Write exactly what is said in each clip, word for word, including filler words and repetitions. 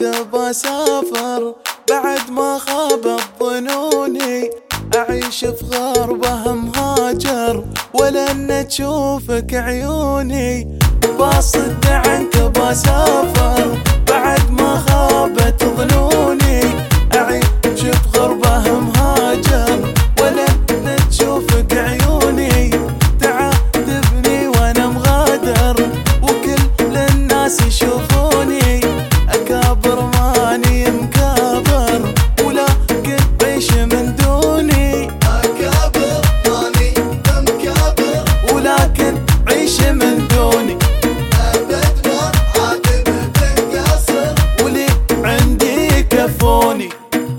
بسافر بعد ما خابت ظنوني، أعيش في غربة مهاجر ولن تشوفك عيوني. بصد عنك بسافر بعد ما خابت ظنوني، أعيش في غربة مهاجر ولن تشوفك عيوني. تعاتبني وانا مغادر وكل الناس يشوفوني أكابر ماني مكابر، ولكن عيش من دوني. أكابر ماني مكابر ولكن عيش من دوني. أبد ما عاتب تنقصر ولي عندي كفوني.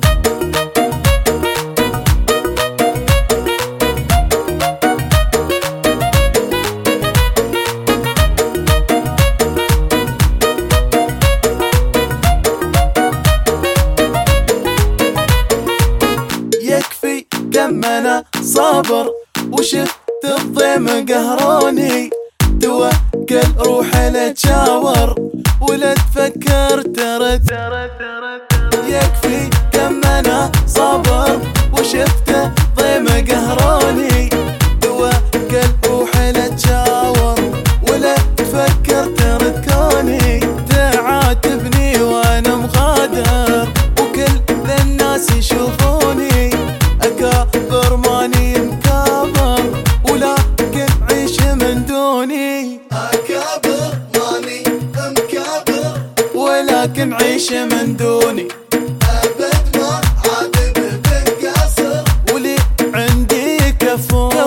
يكفي كم انا صابر وشفت الضيم قهروني. توكل روح لا تشاور ولا تفكر ترد. يكفي كم انا صابر وشفت الضيم قهروني. توكل روح لا تشاور ولا تفكر ترد كوني. تعاتبني وانا مغادر وكل الناس يشوفوني أكابر ماني مكابر، ولكن عيش من دوني. أكابر ماني مكابر ولكن عيش من دوني. أبد ما عاتب تنقصر ولي عندي كفون.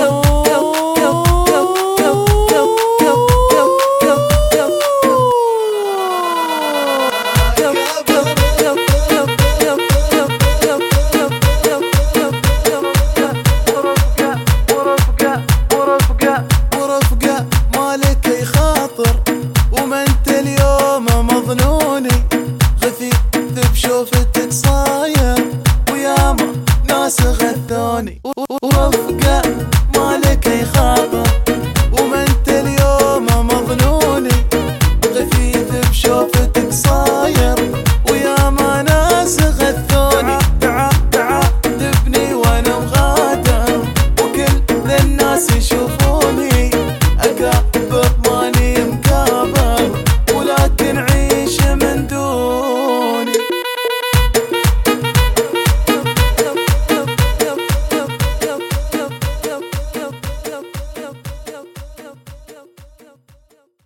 ورفقة مالك يخاطر وما انت اليوم مظنوني. غثيث بشوفتك صاير وياما ناس غثوني. ورفقة